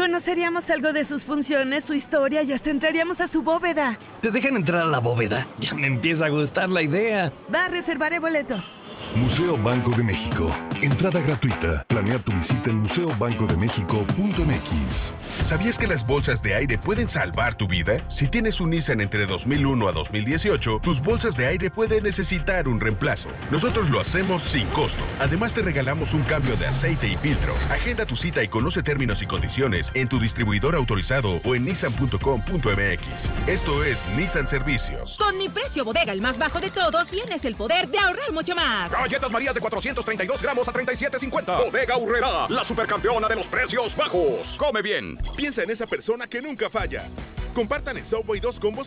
Conoceríamos algo de sus funciones, su historia y hasta entraríamos a su bóveda. ¿Te dejan entrar a la bóveda? Ya me empieza a gustar la idea. Va, reservaré boleto. Museo Banco de México. Entrada gratuita. Planea tu visita en museobancodemexico.mx. ¿Sabías que las bolsas de aire pueden salvar tu vida? Si tienes un Nissan entre 2001 a 2018, tus bolsas de aire pueden necesitar un reemplazo. Nosotros lo hacemos sin costo. Además, te regalamos un cambio de aceite y filtro. Agenda tu cita y conoce términos y condiciones en tu distribuidor autorizado o en nissan.com.mx. Esto es Nissan Servicios. Con mi precio bodega, el más bajo de todos, tienes el poder de ahorrar mucho más. Galletas Marías de 432 gramos a 37.50. Bodega Aurrerá, la supercampeona de los precios bajos. Come bien. Piensa en esa persona que nunca falla. Compartan en Subway 2 combos